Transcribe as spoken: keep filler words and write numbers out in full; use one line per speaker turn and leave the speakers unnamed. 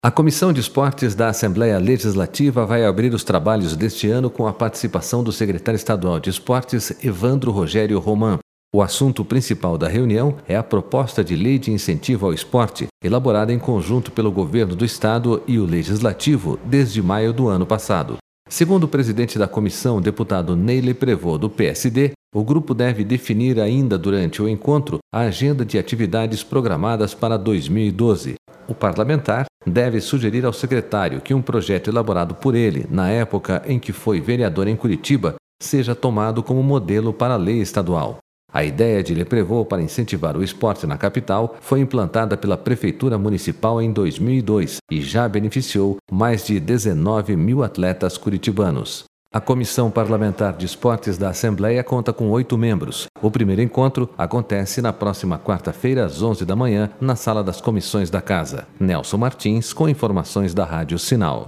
A Comissão de Esportes da Assembleia Legislativa vai abrir os trabalhos deste ano com a participação do secretário estadual de Esportes, Evandro Rogério Roman. O assunto principal da reunião é a proposta de lei de incentivo ao esporte, elaborada em conjunto pelo governo do estado e o legislativo desde maio do ano passado. Segundo o presidente da comissão, deputado Neile Prevot, do P S D, o grupo deve definir ainda durante o encontro a agenda de atividades programadas para dois mil e doze. O parlamentar deve sugerir ao secretário que um projeto elaborado por ele, na época em que foi vereador em Curitiba, seja tomado como modelo para a lei estadual. A ideia de Le Prevot para incentivar o esporte na capital foi implantada pela Prefeitura Municipal em dois mil e dois e já beneficiou mais de dezenove mil atletas curitibanos. A Comissão Parlamentar de Esportes da Assembleia conta com oito membros. O primeiro encontro acontece na próxima quarta-feira, às onze da manhã, na Sala das Comissões da Casa. Nelson Martins, com informações da Rádio Sinal.